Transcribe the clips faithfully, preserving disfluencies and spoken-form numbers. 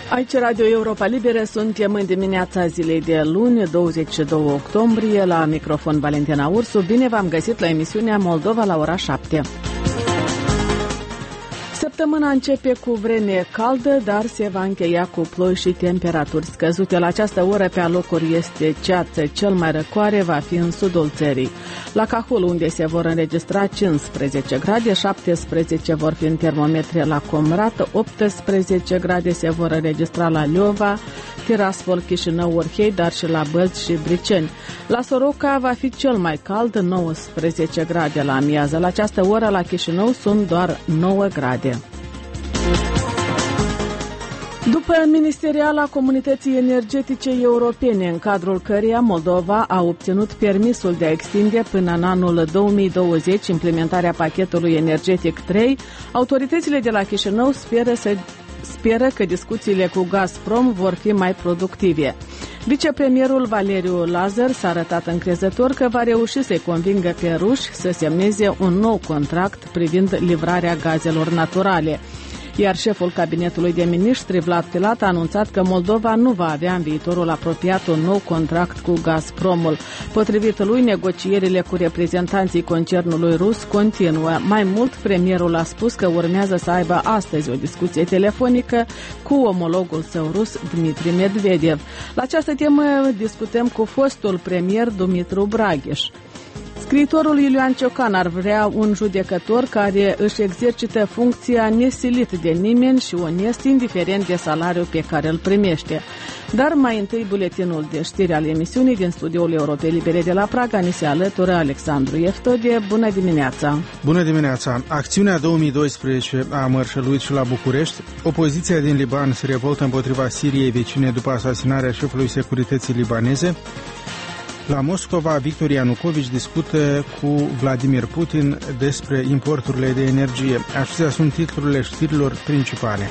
Aici Radio Europa Liberă, suntem în dimineața zilei de luni, douăzeci și doi octombrie, la microfon Valentina Ursu. Bine v-am găsit la emisiunea Moldova la ora șapte. Săptămâna începe cu vreme caldă, dar se va încheia cu ploi și temperaturi scăzute. La această oră, pe alocuri este ceață. Cel mai răcoare va fi în sudul țării. La Cahul, unde se vor înregistra cincisprezece grade, șaptesprezece vor fi în termometri la Comrat, optsprezece grade se vor înregistra la Leova, Tiraspol, Chișinău, Orhei, dar și la Bălți și Briceni. La Soroca va fi cel mai cald, nouăsprezece grade la amiază. La această oră, la Chișinău, sunt doar nouă grade. După Ministeriala Comunității Energetice Europene, în cadrul căreia Moldova a obținut permisul de a extinde până în anul două mii douăzeci implementarea pachetului energetic trei, autoritățile de la Chișinău speră, să, speră că discuțiile cu Gazprom vor fi mai productive. Vicepremierul Valeriu Lazar s-a arătat încrezător că va reuși să-i convingă pe ruși să semneze un nou contract privind livrarea gazelor naturale. Iar șeful cabinetului de miniștri, Vlad Filat, a anunțat că Moldova nu va avea în viitorul apropiat un nou contract cu Gazpromul. Potrivit lui, negocierile cu reprezentanții concernului rus continuă. Mai mult, premierul a spus că urmează să aibă astăzi o discuție telefonică cu omologul său rus, Dmitri Medvedev. La această temă discutăm cu fostul premier Dumitru Braghiș. Scriitorul Iulian Ciocan ar vrea un judecător care își exercită funcția nesilit de nimeni și onest, indiferent de salariul pe care îl primește. Dar mai întâi buletinul de știri al emisiunii din studioul Europei Libere de la Praga. Ni se alătură Alexandru Eftodie. Bună dimineața! Bună dimineața! Acțiunea două mii doisprezece a mărșăluit și la București. Opoziția din Liban se revoltă împotriva Siriei vecine după asasinarea șefului securității libaneze. La Moscova, Victor Ianucovici discută cu Vladimir Putin despre importurile de energie. Acestea sunt titlurile știrilor principale.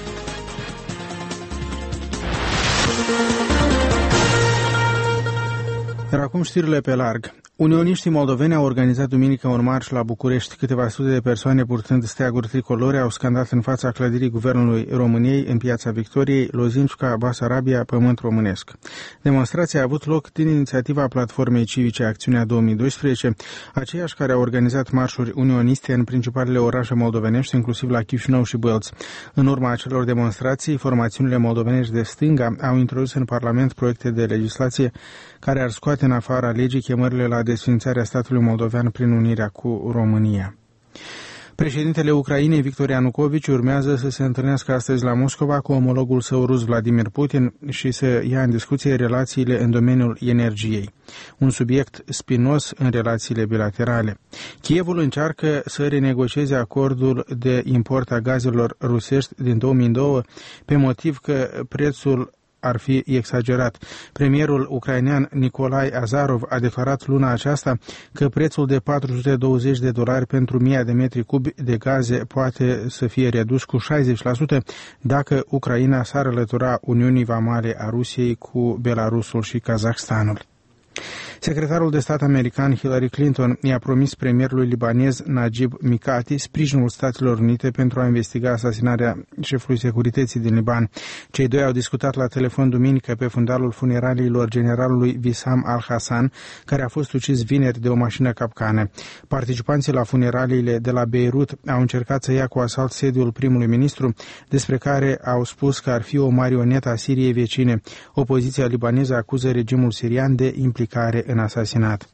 Iar acum știrile pe larg. Unioniștii moldoveni au organizat duminică un marș la București. Câteva sute de persoane purtând steaguri tricolore au scandat în fața clădirii Guvernului României în Piața Victoriei, Lozinșca, Basarabia, Pământ Românesc. Demonstrația a avut loc din inițiativa Platformei Civice Acțiunea două mii doisprezece, aceiași care au organizat marșuri unioniste în principalele orașe moldovenești, inclusiv la Chișinău și Bălți. În urma acelor demonstrații, formațiunile moldovenești de stânga au introdus în Parlament proiecte de legislație care ar scoate în afara legii chemările la desființarea statului moldovean prin unirea cu România. Președintele Ucrainei, Victor Ianucovici, urmează să se întâlnească astăzi la Moscova cu omologul său rus, Vladimir Putin, și să ia în discuție relațiile în domeniul energiei, un subiect spinos în relațiile bilaterale. Kievul încearcă să renegocieze acordul de import a gazelor rusești din două mii doi pe motiv că prețul ar fi exagerat. Premierul ucrainean Nicolae Azarov a declarat luna aceasta că prețul de patru sute douăzeci de dolari pentru o mie de metri cubi de gaze poate să fie redus cu șaizeci la sută dacă Ucraina s-ar alătura Uniunii Vamale a Rusiei cu Belarusul și Kazahstanul. Secretarul de stat american Hillary Clinton i-a promis premierului libanez Najib Mikati sprijinul Statelor Unite pentru a investiga asasinarea șefului securității din Liban. Cei doi au discutat la telefon duminică pe fundalul funeraliilor generalului Wissam al-Hassan, care a fost ucis vineri de o mașină capcană. Participanții la funeraliile de la Beirut au încercat să ia cu asalt sediul primului ministru, despre care au spus că ar fi o marionetă a Siriei vecine. Opoziția libaneză acuză regimul sirian de implicare în asasinat.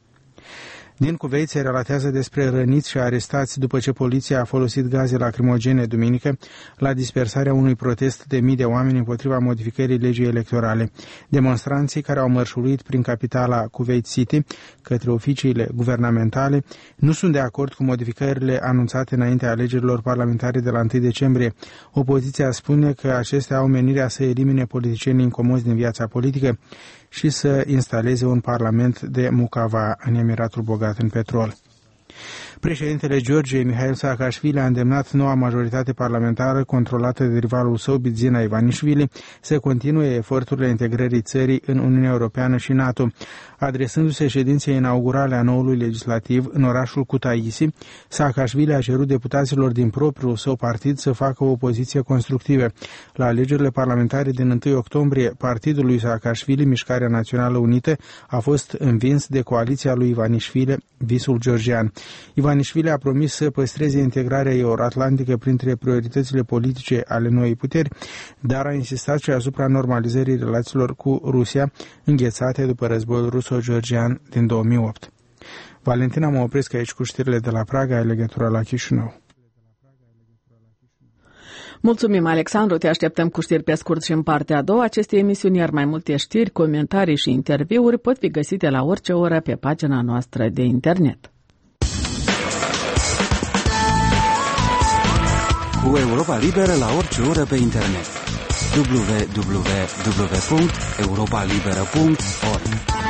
Din Kuwait se relatează despre răniți și arestați după ce poliția a folosit gaze lacrimogene duminică la dispersarea unui protest de mii de oameni împotriva modificării legii electorale. Demonstranții care au mărșuluit prin capitala Kuwait City către oficiile guvernamentale nu sunt de acord cu modificările anunțate înaintea alegerilor parlamentare de la întâi decembrie. Opoziția spune că acestea au menirea să elimine politicienii incomozi din viața politică și să instaleze un parlament de mucava în Emiratul bogat în petrol. Președintele Georgiei, Mihail Saakashvili, a îndemnat noua majoritate parlamentară controlată de rivalul său, Bidzina Ivanishvili, să continue eforturile integrării țării în Uniunea Europeană și NATO. Adresându-se ședinței inaugurale a noului legislativ în orașul Kutaisi, Saakashvili a cerut deputaților din propriul său partid să facă o opoziție constructivă. La alegerile parlamentare din întâi octombrie, partidul lui Saakashvili, Mișcarea Națională Unită, a fost învins de coaliția lui Ivanishvili, Visul Georgian. Ivanishvili a promis să păstreze integrarea euroatlantică printre prioritățile politice ale noii puteri, dar a insistat și asupra normalizării relațiilor cu Rusia, înghețate după războiul ruso-georgian din două mii opt. Valentina, mă opresc aici cu știrile de la Praga, ai legătura la Chișinău. Mulțumim, Alexandru, te așteptăm cu știri pe scurt și în partea a doua acestei emisiuni, iar mai multe știri, comentarii și interviuri pot fi găsite la orice oră pe pagina noastră de internet. Cu Europa Liberă la orice oră pe internet. w w w punct europa liberă punct org.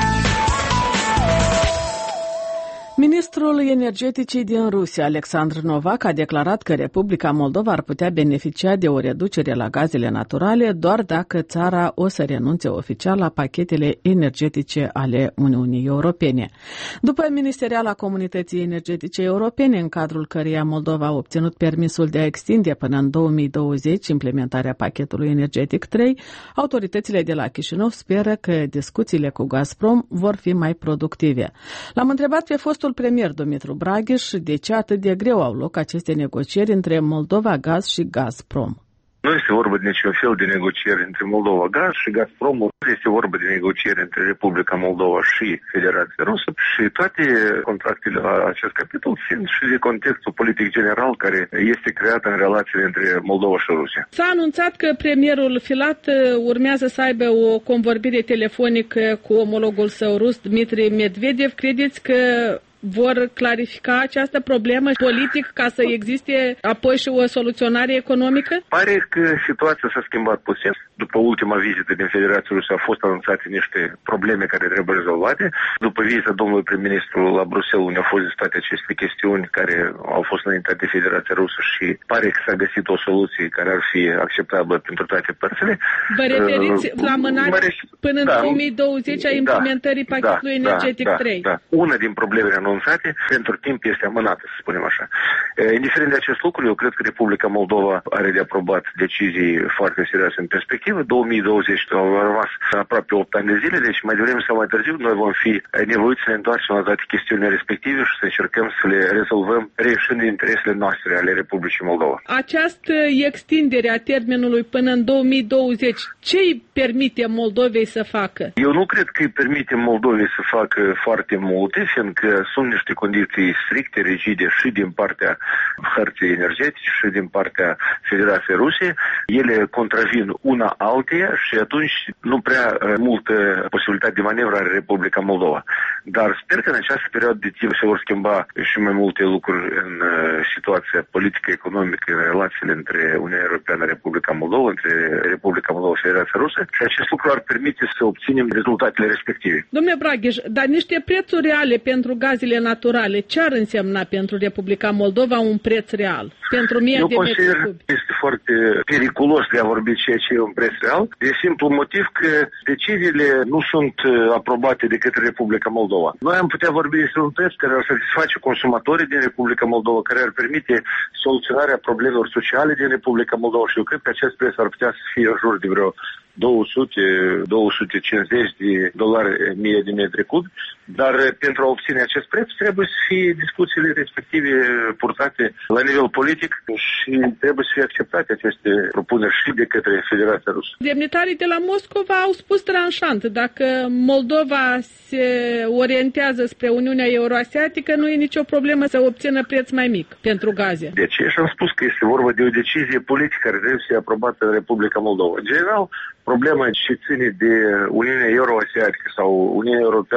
Ministrul Energeticii din Rusia, Alexandru Novak, a declarat că Republica Moldova ar putea beneficia de o reducere la gazele naturale doar dacă țara o să renunțe oficial la pachetele energetice ale Uniunii Europene. După ministeriala Comunității Energetice Europene, în cadrul căreia Moldova a obținut permisul de a extinde până în două mii douăzeci implementarea pachetului energetic trei, autoritățile de la Chișinău speră că discuțiile cu Gazprom vor fi mai productive. L-am întrebat pe fostul premier Dumitru Braghiș de ce atât de greu au loc aceste negocieri între Moldova Gaz și Gazprom. Nu este vorba de niciun fel de negocieri între Moldova Gaz și Gazprom, este vorba de negocieri între Republica Moldova și Federația Rusă și toate contractele la acest capitol fiind și de contextul politic general care este creat în relațiile între Moldova și Rusia. S-a anunțat că premierul Filat urmează să aibă o convorbire telefonică cu omologul său rus, Dmitri Medvedev. Credeți că vor clarifica această problemă politic ca să existe apoi și o soluționare economică? Pare că situația s-a schimbat puțin. După ultima vizită din Federația Rusă au fost anunțate niște probleme care trebuie rezolvate. După vizita domnului prim-ministru la Bruxelles, unde au fost discutate aceste chestiuni care au fost înaintate de Federația Rusă și pare că s-a găsit o soluție care ar fi acceptabilă pentru toate părțile. Vă referiți uh, la amânarea până în da, două mii douăzeci a implementării da, pachetului da, energetic da, trei? Da, da. Una din problemele anunțate pentru timp este amânată, să spunem așa. Indiferent de acest lucru, eu cred că Republica Moldova are de aprobat decizii foarte serioase în perspectivă. două mii douăzeci au rămas aproape opt ani de zile, deci mai devreme sau mai târziu noi vom fi nevoiți să ne întoarcem la toate chestiunile respective și să încercăm să le rezolvăm reieșind din interesele noastre ale Republicii Moldova. Această extindere a termenului până în două mii douăzeci, ce îi permite Moldovei să facă? Eu nu cred că îi permite Moldovei să facă foarte multe, fiindcă sunt niște condiții stricte, rigide și din partea hărții energetice și din partea Federației Rusiei. Ele contravin una alteia și atunci nu prea multă posibilitate de manevră are Republica Moldova. Dar sper că în această perioadă de timp se vor schimba și mai multe lucruri în situația politică, economică, în relațiile între Uniunea Europeană, Republica Moldova, între Republica Moldova și Federația Rusă și acest lucru ar permite să obținem rezultatele respective. Domnule Braghiș, dar niște prețuri reale pentru gazele naturale, ce ar însemna pentru Republica Moldova un preț real? Pentru mie Eu de consider că este foarte periculos de a vorbi ceea ce e un preț real, de simplu motiv că deciziile nu sunt aprobate de către Republica Moldova. Noi am putea vorbi despre un preț care ar satisface consumatorii din Republica Moldova, care ar permite soluționarea problemelor sociale din Republica Moldova și eu cred că acest preț ar putea să fie în jur de vreo două sute - două sute cincizeci de dolari mie de metri cub, dar pentru a obține acest preț trebuie să fie discuțiile respective purtate la nivel politic și trebuie să fie acceptate aceste propuneri și de către Federația Rusă. Demnitarii de la Moscova au spus tranșant, dacă Moldova se orientează spre Uniunea Euroasiatică, nu e nicio problemă să obțină preț mai mic pentru gaze. De aceea și-am spus că este vorba de o decizie politică care trebuie să fie aprobată în Republica Moldova. În general, problema ce ține de Uniunea Euroasiatică sau Uniunea Europeană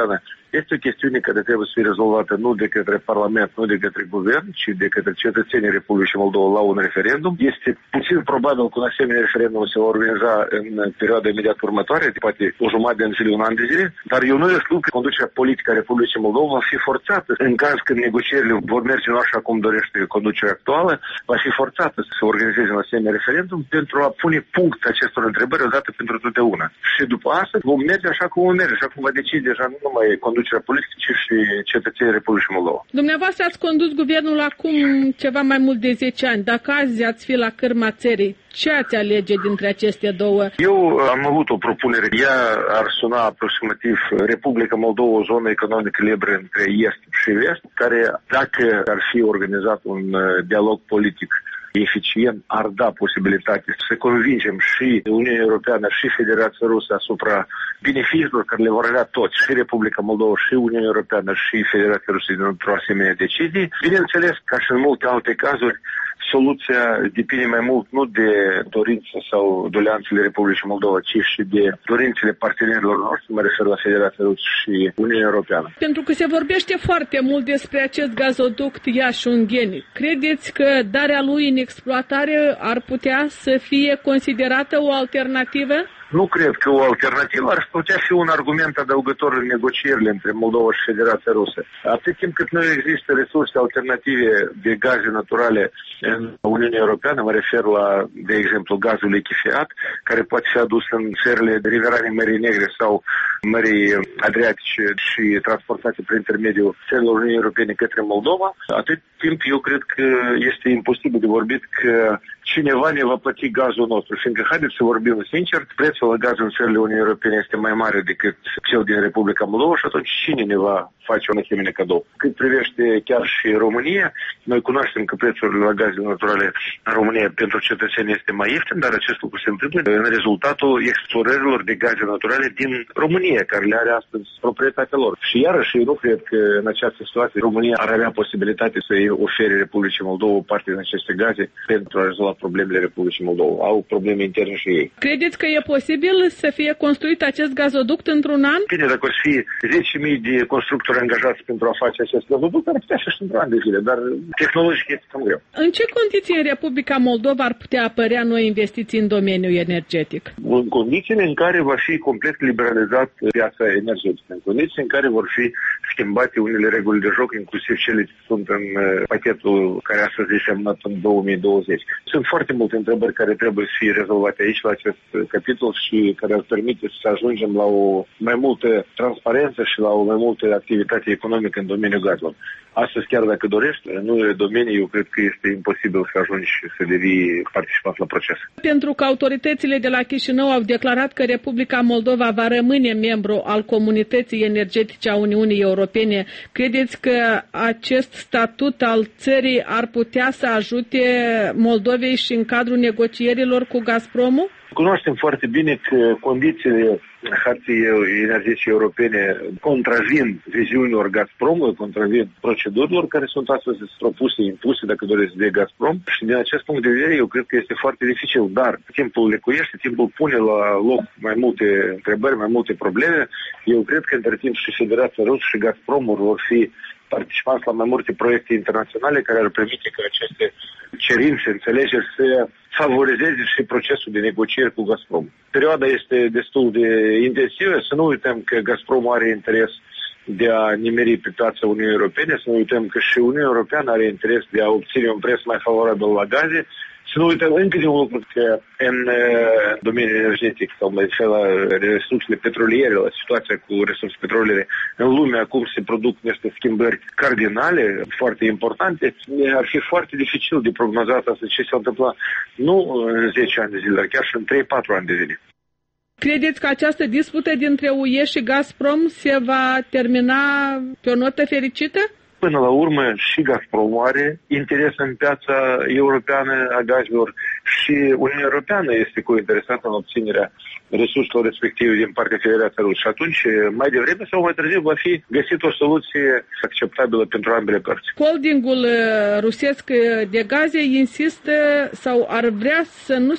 Este o chestiune care trebuie să fie rezolvată nu de către Parlament, nu de către Guvern, ci de către cetățenii Republicii Moldova la un referendum. Este puțin probabil că un asemenea referendum se va organiza în perioada imediat următoare, poate o jumătate de an zile, un an de zile, dar eu nu exclud că conducerea politică a Republicii Moldova va fi forțată, în caz când negocierile vor merge nu așa cum dorește conducerea actuală, va fi forțată să se organizeze un asemenea referendum pentru a pune punct acestor întrebări odată pentru totdeauna. Și după asta vom merge așa cum vom merge, așa cum va decide deja nu numai conducerea politică, ci și cetățenii Republicii Moldova. Dumneavoastră ați condus guvernul acum ceva mai mult de zece ani. Dacă azi ați fi la cârma țării, ce ați alege dintre aceste două? Eu am avut o propunere. Ea ar suna aproximativ Republica Moldova, o zonă economică liberă între est și vest, care, dacă ar fi organizat un dialog politic eficient, ar da posibilitate să convingem și Uniunea Europeană și Federația Rusă asupra beneficiilor care le vor avea toți, și Republica Moldova, și Uniunea Europeană, și Federația Rusă dintr-o asemenea decizie. Bineînțeles, ca și în multe alte cazuri, soluția depinde mai mult nu de dorințe sau doleanțele Republicii Moldova, ci și de dorințele partenerilor noștri, mă refer la Federația Rusă și Uniunea Europeană. Pentru că se vorbește foarte mult despre acest gazoduct Iași-Ungheni. Credeți că darea lui în exploatare ar putea să fie considerată o alternativă? Nu cred că o alternativă ar putea fi un argument adăugător în negocierile între Moldova și Federația Rusă. Atât timp cât nu există resurse alternative de gaze naturale în Uniunea Europeană, mă refer la, de exemplu, gazul lichefiat, care poate fi adus în țările riverane Mării Negre sau Mării Adriatice și transportate prin intermediul țărilor Uniunii Europene către Moldova, atât timp eu cred că este imposibil de vorbit că cineva ne va plăti gazul nostru. Fiindcă, haideți să vorbim sincer, prețul la gaz în țările Uniunii Europene este mai mare decât cel din Republica Moldova și atunci cine ne va face un asemenea cadou? Cât privește chiar și România, noi cunoaștem că prețurile la gaze naturale în România pentru cetățeni este mai ieftin, dar acest lucru se întâmplă în rezultatul explorărilor de gaze naturale din România, care le are astăzi proprietatea lor. Și iarăși eu nu cred că în această situație România ar avea posibilitate să-i ofere Republicii Moldova o parte din aceste gaze pentru a rezolva problemele Republicii Moldova. Au probleme interne și ei. Credeți că e posibil să fie construit acest gazoduct într-un an? Bine, dacă o să fie zece mii de constructori angajați pentru a face acest gazoduct, ar putea și într-un an de zile, dar tehnologic este cam greu. În ce condiții în Republica Moldova ar putea apărea noi investiții în domeniul energetic? În condițiile în care va fi complet liberalizat piața energetică, în condiții în care vor fi schimbate unele reguli de joc, inclusiv cele ce sunt în pachetul care astăzi este semnat în două mii douăzeci. Sunt foarte multe întrebări care trebuie să fie rezolvate aici la acest capitol și care ar permite să ajungem la o mai multă transparență și la o mai multă activitate economică în domeniul gazelor. Astăzi, chiar dacă dorești, în unele domenii, eu cred că este imposibil să ajungi să devii participant la proces. Pentru că autoritățile de la Chișinău au declarat că Republica Moldova va rămâne membru al comunității energetice a Uniunii Europene, credeți că acest statut al țării ar putea să ajute Moldovei și în cadrul negocierilor cu Gazpromul? Cunoaștem foarte bine că condițiile Hartei Energetice Europene contravin viziunilor Gazprom, contravin procedurilor care sunt astăzi propuse, impuse, dacă doresc, de Gazprom. Și din acest punct de vedere, eu cred că este foarte dificil. Dar timpul lecuiește, timpul pune la loc mai multe întrebări, mai multe probleme. Eu cred că între timp și Federația Rusă și Gazpromul vor fi participanți la mai multe proiecte internaționale care ar permite ca aceste cerințe, înțelegeri să favorizeze și procesul de negocieri cu Gazprom. Perioada este destul de intensivă, să nu uităm că Gazprom are interes de a nimeri pe piața Uniunii Europene, să nu uităm că și Uniunea Europeană are interes de a obține un preț mai favorabil la gaze. Să nu uităm încă de un lucru, că în domeniul energetic sau mai fel la resursele petroliere, la situația cu resurse petroliere în lume, acum se produc niște schimbări cardinale, foarte importante. Ar fi foarte dificil de prognozat asta ce se întâmpla nu în zece ani de zile, dar chiar și în trei patru ani de zile. Credeți că această dispută dintre U E și Gazprom se va termina pe o notă fericită? Până la urmă și Gazprom are interes în piața europeană a gazelor și Uniunea Europeană este cointeresată în obținerea resurselor respective din partea Federației Rusă. Și atunci, mai devreme sau mai târziu, va fi găsit o soluție acceptabilă pentru ambele părți. Holdingul rusesc de gaze insistă sau ar vrea să nu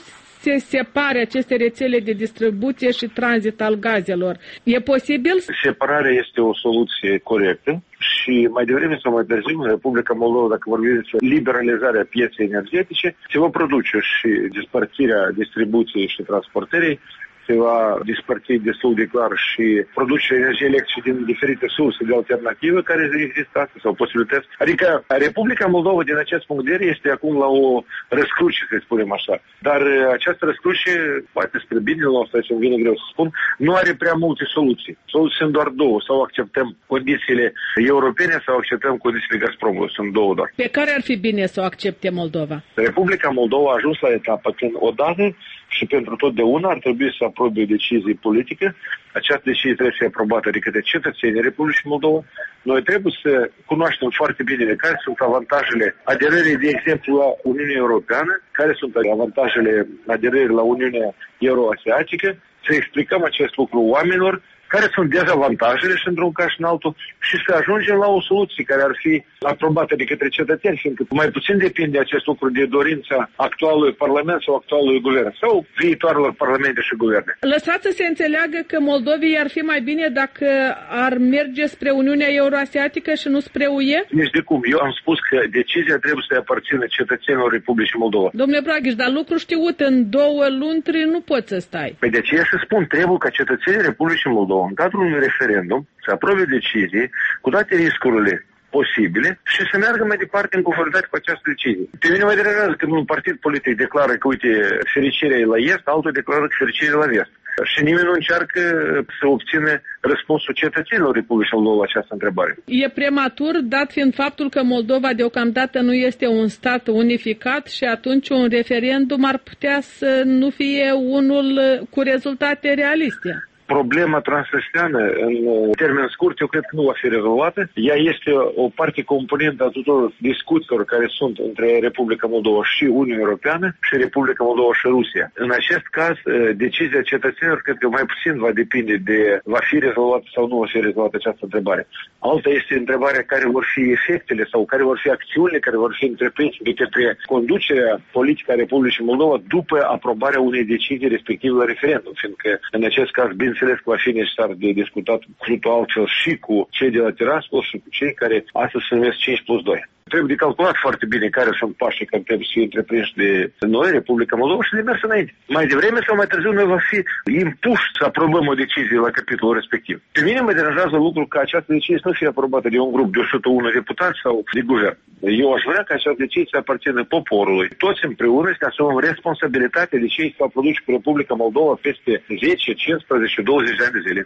se separe aceste rețele de distribuție și tranzit al gazelor. E posibil? Separarea este o soluție corectă și mai devreme sau mai târziu în Republica Moldova, dacă vorbim despre liberalizarea pieței energetice, se va produce și despărțirea distribuției și transportării, se va dispărți destul de clar și produce energie electrică din diferite surse de alternative care există astăzi sau posibilități. Adică Republica Moldova din acest punct de vedere este acum la o răscruce, să spunem așa. Dar această răscruce, poate spre binele nostru, și îmi vine greu să spun, nu are prea multe soluții. Soluții sunt doar două. Sau acceptăm condițiile europene sau acceptăm condițiile Gazpromului. Sunt două doar. Pe care ar fi bine să o accepte Moldova? Republica Moldova a ajuns la etapa când odată și pentru totdeauna ar trebui să aprobe o decizie politică. Această decizie trebuie să fie aprobată de către cetățenii Republicii Moldova. Noi trebuie să cunoaștem foarte bine care sunt avantajele aderării, de exemplu, la Uniunea Europeană, care sunt avantajele aderării la Uniunea Euroasiatică, să explicăm acest lucru oamenilor, care sunt dezavantajele și într-un caz și în altul și să ajungem la o soluție care ar fi aprobată de către cetățeni, fiindcă mai puțin depinde acest lucru de dorința actualului Parlament sau actualului Guvern sau viitoarelor Parlamente și Guverne. Lăsați să se înțeleagă că Moldovei ar fi mai bine dacă ar merge spre Uniunea Euroasiatică și nu spre U E? Nici de cum. Eu am spus că decizia trebuie să aparțină cetățenilor Republicii Moldova. Domnule Braghiș, dar lucru știut, în două luni nu poți să stai. Păi de aceea să spun, trebuie ca cetățenii Republicii Moldova în cadrul unui referendum să aprobe decizie cu toate riscurile posibile și să meargă mai departe în conformitate cu această decizie. Pe mine mă deranjează când un partid politic declară că, uite, fericirea e la est, altul declară că fericirea e la vest. Și nimeni nu încearcă să obțină răspunsul cetățenilor Republicii Moldova la această întrebare. E prematur, dat fiind faptul că Moldova deocamdată nu este un stat unificat și atunci un referendum ar putea să nu fie unul cu rezultate realiste. Problema transnistreană, în termen scurt, eu cred că nu va fi rezolvată. Ea este o parte componentă a tuturor discuțiilor care sunt între Republica Moldova și Uniunea Europeană și Republica Moldova și Rusia. În acest caz, decizia cetățenilor cred că mai puțin va depinde de va fi rezolvată sau nu va fi rezolvată această întrebare. Alta este întrebarea care vor fi efectele sau care vor fi acțiunile care vor fi întreprinse de către conducerea politică a Republicii Moldova după aprobarea unei decizii respective la referendum, fiindcă în acest caz, bine înțeles că va fi necesar de discutat cu totul altfel și cu cei de la Tiraspol și cu cei care astăzi se numesc cinci plus doi. Trebuie de calculat foarte bine care sunt pașii care trebuie să fie întreprinși de noi, Republica Moldova, și de mers înainte. Mai devreme sau mai târziu noi va fi impuși să aprobăm o decizie la capitolul respectiv. Pe mine mă deranjează lucrul că această decizie să nu fie aprobată de un grup de o sută unu deputați sau de guvern. Eu aș vrea ca această decizie să aparțină poporului. Toți împreună să asumăm responsabilitatea de ce se va produce cu Republica Moldova peste zece, cincisprezece, douăzeci de ani de zile.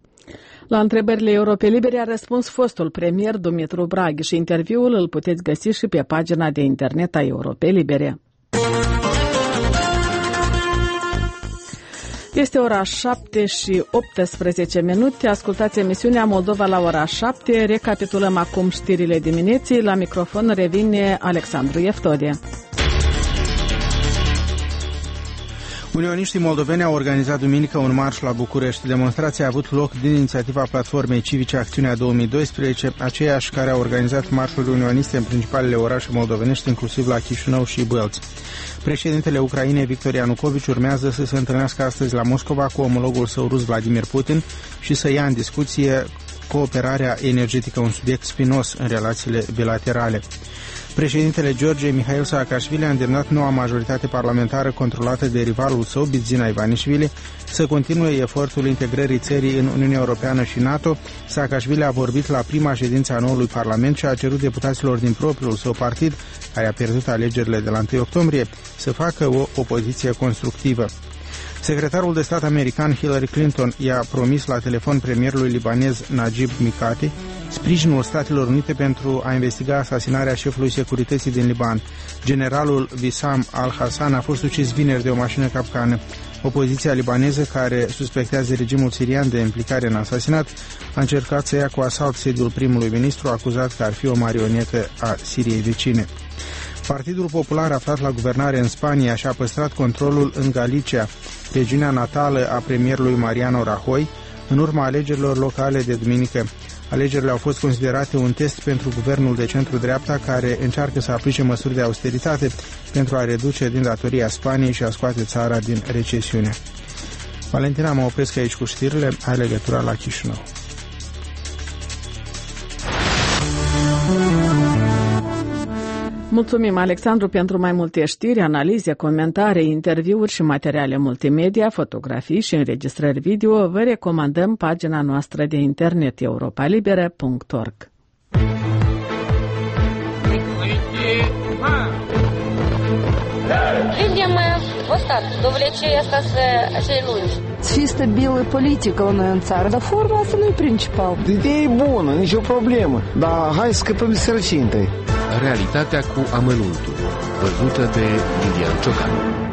La întrebările Europe Libere a răspuns fostul premier Dumitru Braghiș și interviul îl puteți găsi și pe pagina de internet a Europe Libere. Este ora șapte și optsprezece minute. Ascultați emisiunea Moldova la ora șapte. Recapitulăm acum știrile dimineții. La microfon revine Alexandru Eftodie. Unioniștii moldoveni au organizat duminică un marș la București. Demonstrația a avut loc din inițiativa platformei civice Acțiunea două mii doisprezece, aceeași care a organizat marșuri unioniste în principalele orașe moldovenești, inclusiv la Chișinău și Bălți. Președintele Ucrainei, Victor Ianucovici, urmează să se întâlnească astăzi la Moscova cu omologul său rus, Vladimir Putin, și să ia în discuție cooperarea energetică, un subiect spinos în relațiile bilaterale. Președintele Georgiei, Mihail Saakashvili, a îndemnat noua majoritate parlamentară controlată de rivalul său, Bidzina Ivanișvili, să continue efortul integrării țării în Uniunea Europeană și NATO. Saakashvili a vorbit la prima ședință a noului parlament și a cerut deputaților din propriul său partid, care a pierdut alegerile de la întâi octombrie, să facă o opoziție constructivă. Secretarul de stat american Hillary Clinton i-a promis la telefon premierului libanez Najib Mikati sprijinul Statelor Unite pentru a investiga asasinarea șefului securității din Liban. Generalul Wissam al-Hassan a fost ucis vineri de o mașină capcană. Opoziția libaneză, care suspectează regimul sirian de implicare în asasinat, a încercat să ia cu asalt sediul primului ministru, acuzat că ar fi o marionetă a Siriei vecine. Partidul Popular, aflat la guvernare în Spania, și-a păstrat controlul în Galicia, regiunea natală a premierului Mariano Rajoy, în urma alegerilor locale de duminică. Alegerile au fost considerate un test pentru guvernul de centru-dreapta care încearcă să aplice măsuri de austeritate pentru a reduce din datoria Spaniei și a scoate țara din recesiune. Valentina, mă opresc aici cu știrile, ai legătura la Chișinău. Mulțumim, Alexandru, pentru mai multe știri, analize, comentarii, interviuri și materiale multimedia, fotografii și înregistrări video. Vă recomandăm pagina noastră de internet europa libera punct org. Видим вот так, до влечения цієї lungi. Fi stabilă politică la noi în țară, dar forma asta nu e principal. Ideea e bună, nicio problemă, dar hai să scăpăm de sărăcie întâi. Realitatea cu amănuntul, văzută de Lilian Ciocan.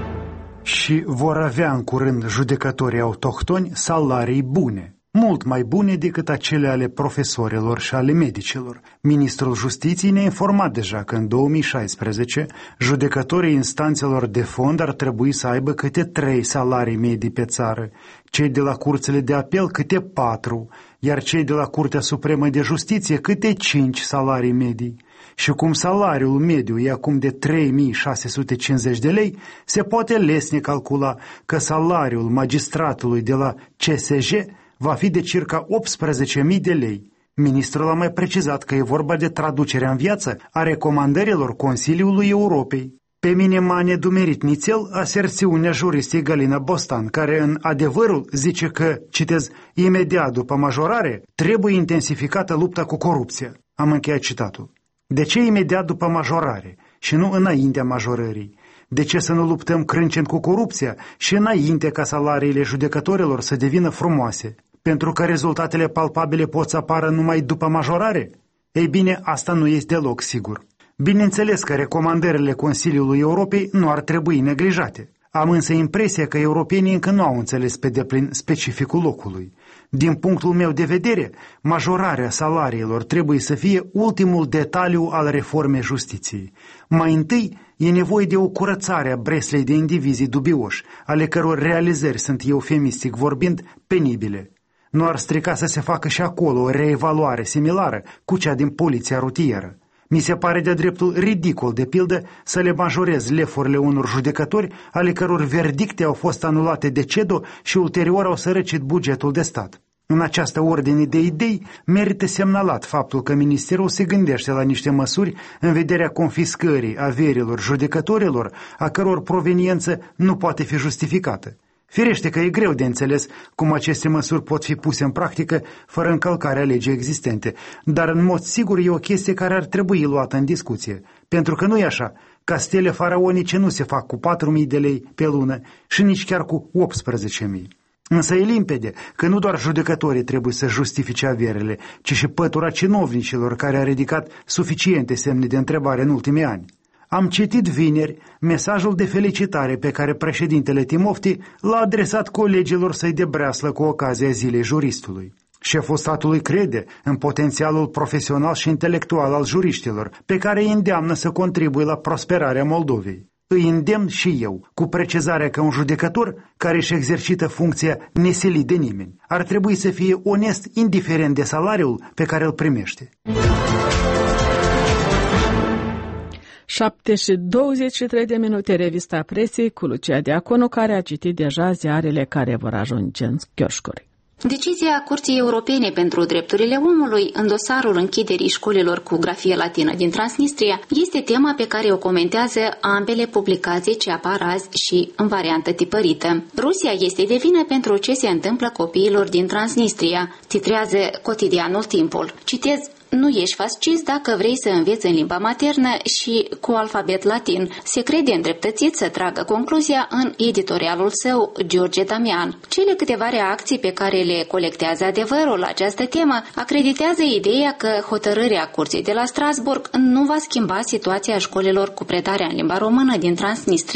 Și vor avea în curând judecătorii autohtoni salarii bune, mult mai bune decât acele ale profesorilor și ale medicilor. Ministrul Justiției ne-a informat deja că în două mii șaisprezece judecătorii instanțelor de fond ar trebui să aibă câte trei salarii medii pe țară, cei de la curțile de apel câte patru, iar cei de la Curtea Supremă de Justiție câte cinci salarii medii. Și cum salariul mediu e acum de trei mii șase sute cincizeci de lei, se poate lesne calcula că salariul magistratului de la C S J va fi de circa optsprezece mii de lei. Ministrul a mai precizat că e vorba de traducerea în viață a recomandărilor Consiliului Europei. Pe mine m-a nedumerit nițel aserțiunea juristei Galina Bostan, care în Adevărul zice că, citez, imediat după majorare trebuie intensificată lupta cu corupția. Am încheiat citatul. De ce imediat după majorare și nu înaintea majorării? De ce să nu luptăm crâncen cu corupția și înainte ca salariile judecătorilor să devină frumoase? Pentru că rezultatele palpabile pot să apară numai după majorare? Ei bine, asta nu este deloc sigur. Bineînțeles că recomandările Consiliului Europei nu ar trebui neglijate. Am însă impresia că europenii încă nu au înțeles pe deplin specificul locului. Din punctul meu de vedere, majorarea salariilor trebuie să fie ultimul detaliu al reformei justiției. Mai întâi, e nevoie de o curățare a breslei de indivizii dubioși, ale căror realizări sunt, eufemistic vorbind, penibile. Nu ar strica să se facă și acolo o reevaluare similară cu cea din poliția rutieră. Mi se pare de dreptul ridicol, de pildă, să le majorez lefurile unor judecători ale căror verdicte au fost anulate de C E D O și ulterior au sărăcit bugetul de stat. În această ordine de idei, merită semnalat faptul că Ministerul se gândește la niște măsuri în vederea confiscării averilor judecătorilor, a căror proveniență nu poate fi justificată. Firește că e greu de înțeles cum aceste măsuri pot fi puse în practică fără încălcarea legii existente, dar în mod sigur e o chestie care ar trebui luată în discuție, pentru că nu e așa, castele faraonice nu se fac cu patru mii de lei pe lună și nici chiar cu optsprezece mii. Însă e limpede că nu doar judecătorii trebuie să justifice averile, ci și pătura cinovnicilor care a ridicat suficiente semne de întrebare în ultimii ani. Am citit vineri mesajul de felicitare pe care președintele Timofti l-a adresat colegilor săi de breaslă cu ocazia Zilei Juristului. Șeful statului crede în potențialul profesional și intelectual al juriștilor, pe care îi îndeamnă să contribuie la prosperarea Moldovei. Îi îndemn și eu, cu precizarea că un judecător care își exercită funcția nesilit de nimeni ar trebui să fie onest indiferent de salariul pe care îl primește. șapte și douăzeci și trei de minute, revista presei cu Lucia Diaconu, care a citit deja ziarele care vor ajunge în chioșcuri. Decizia Curții Europene pentru Drepturile Omului în dosarul închiderii școlilor cu grafie latină din Transnistria este tema pe care o comentează ambele publicații ce apar azi și în variantă tipărită. Rusia este de vină pentru ce se întâmplă copiilor din Transnistria, titrează cotidianul Timpul. Citez: nu ești fascist dacă vrei să înveți în limba maternă și cu alfabet latin. Se crede îndreptățit să tragă concluzia în editorialul său George Damian. Cele câteva reacții pe care le colectează Adevărul la această temă acreditează ideea că hotărârea Curții de la Strasburg nu va schimba situația școlilor cu predarea în limba română din Transnistria.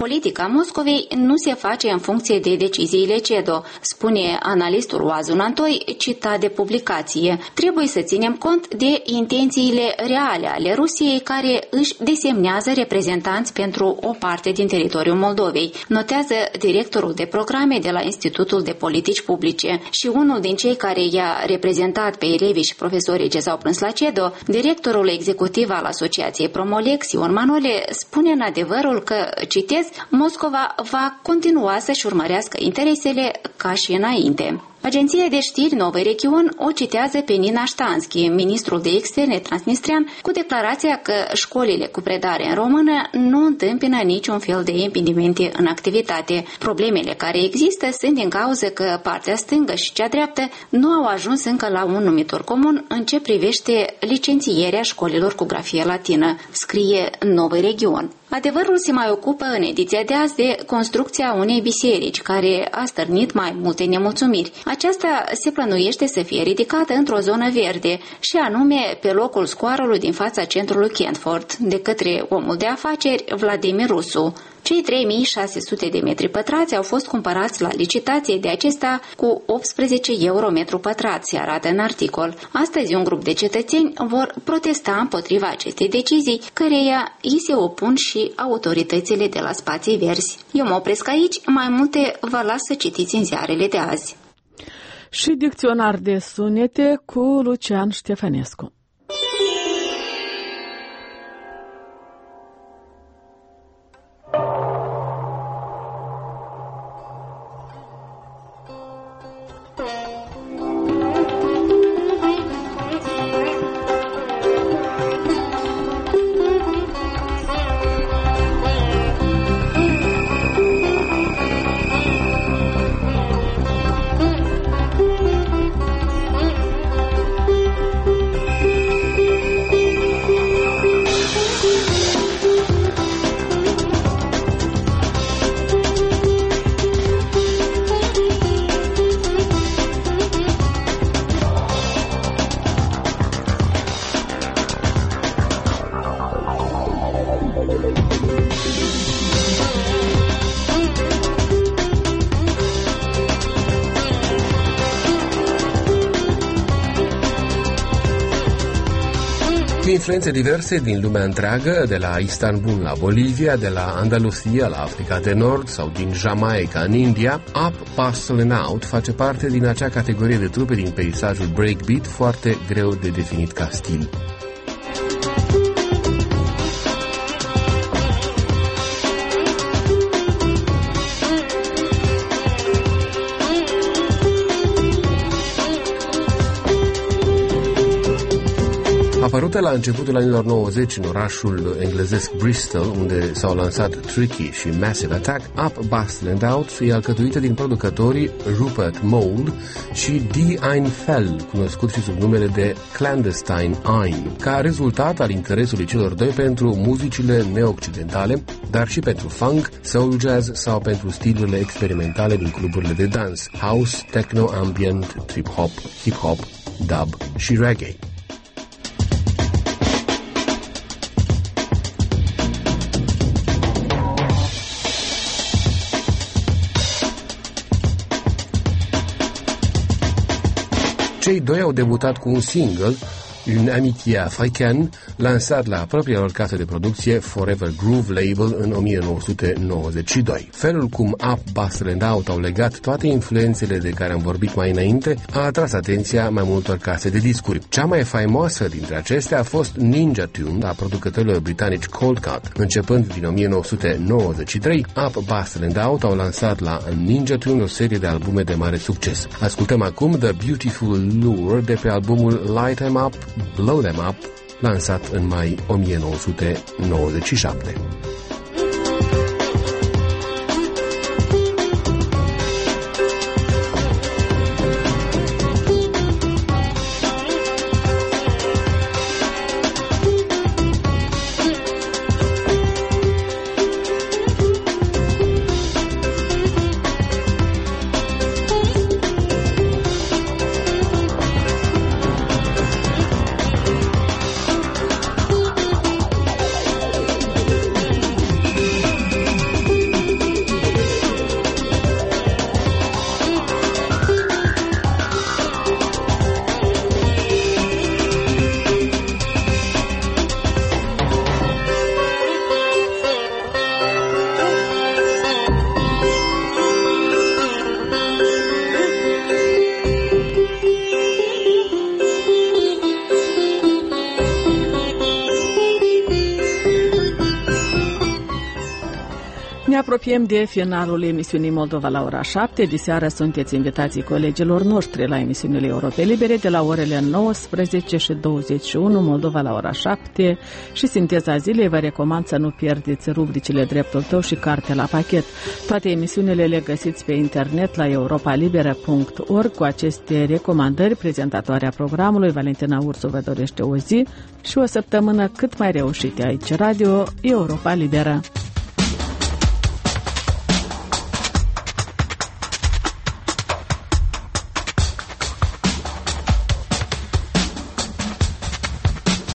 Politica Moscovei nu se face în funcție de deciziile CEDO, spune analistul Oazun Antoi, citat de publicație. Trebuie să ținem cont de intențiile reale ale Rusiei, care își desemnează reprezentanți pentru o parte din teritoriul Moldovei, notează directorul de programe de la Institutul de Politici Publice. Și unul din cei care i-a reprezentat pe elevii și profesorii ce s-au plâns la CEDO, directorul executiv al Asociației Promolex, Ion Manole, spune în adevărul că, citez, Moscova va continua să-și urmărească interesele ca și înainte. Agenția de știri Novy Region o citează pe Nina Ștanski, ministrul de externe transnistrian, cu declarația că școlile cu predare în română nu întâmpină niciun fel de impedimente în activitate. Problemele care există sunt din cauza că partea stângă și cea dreaptă nu au ajuns încă la un numitor comun în ce privește licențierea școlilor cu grafie latină, scrie Novy Region. Adevărul se mai ocupă în ediția de azi de construcția unei biserici, care a stârnit mai multe nemulțumiri. Aceasta se plănuiește să fie ridicată într-o zonă verde, și anume pe locul scoarului din fața centrului Kentford, de către omul de afaceri Vladimir Rusu. Cei trei mii șase sute de metri pătrați au fost cumpărați la licitație de acesta cu optsprezece euro metru pătrat, se arată în articol. Astăzi un grup de cetățeni vor protesta împotriva acestei decizii, căreia îi se opun și autoritățile de la Spații Verzi. Eu mă opresc aici, mai multe vă las să citiți în ziarele de azi. Și dicționar de sunete cu Lucian Ștefănescu. Influențe diverse din lumea întreagă, de la Istanbul la Bolivia, de la Andalusia la Africa de Nord sau din Jamaica în India, Up, Bustle and Out face parte din acea categorie de trupe din peisajul breakbeat foarte greu de definit ca stil. Apărută la începutul anilor nouăzeci în orașul englezesc Bristol, unde s-au lansat Tricky și Massive Attack, Up, Bustle and Out e alcătuită din producătorii Rupert Mould și D. Ein Fell, cunoscut și sub numele de Clandestine Ein, ca rezultat al interesului celor doi pentru muzicile neoccidentale, dar și pentru funk, soul jazz sau pentru stilurile experimentale din cluburile de dans, house, techno, ambient, trip-hop, hip-hop, dub și reggae. Cei doi au debutat cu un single, Une amitié africaine, lansat la propria lor casă de producție Forever Groove Label în o mie nouă sute nouăzeci și doi. Felul cum Up, Bustle and Out au legat toate influențele de care am vorbit mai înainte a atras atenția mai multor case de discuri. Cea mai faimoasă dintre acestea a fost Ninja Tune a producătorilor britanici Cold Cut. Începând din o mie nouă sute nouăzeci și trei, Up, Bustle and Out au lansat la Ninja Tune o serie de albume de mare succes. Ascultăm acum The Beautiful Lure de pe albumul Light 'Em Up, Blow Them Up, lansat în mai o mie nouă sute nouăzeci și șapte. Ne apropiem de finalul emisiunii Moldova la ora șapte. Diseară sunteți invitații colegilor noștri la emisiunile Europe Libere de la orele nouăsprezece și douăzeci și unu, Moldova la ora șapte și Sinteza Zilei. Vă recomand să nu pierdeți rubricile Dreptul Tău și Carte la Pachet. Toate emisiunile le găsiți pe internet la europa libera punct org. Cu aceste recomandări, prezentatoarea programului Valentina Ursu vă dorește o zi și o săptămână cât mai reușite aici, Radio Europa Liberă.